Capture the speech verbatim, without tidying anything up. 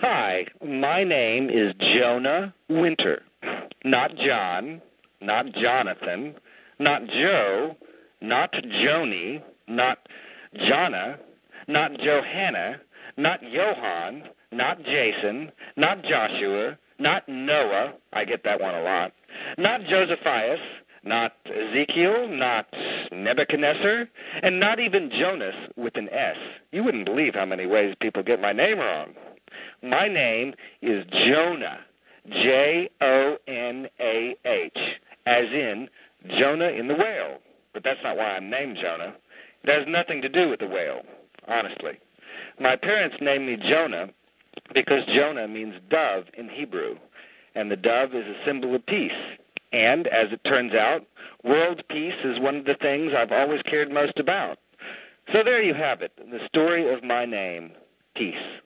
Hi, my name is Jonah Winter. Not John, not Jonathan, not Joe, not Joni, not Jonna, not Johanna, not Johan, not Jason, not Joshua, not Noah, I get that one a lot, not Josephias, not Ezekiel, not Nebuchadnezzar, and not even Jonas with an S. You wouldn't believe how many ways people get my name wrong. My name is Jonah, J O N A H, as in Jonah in the whale. But that's not why I'm named Jonah. It has nothing to do with the whale, honestly. My parents named me Jonah because Jonah means dove in Hebrew, and the dove is a symbol of peace. And, as it turns out, world peace is one of the things I've always cared most about. So there you have it, the story of my name, peace.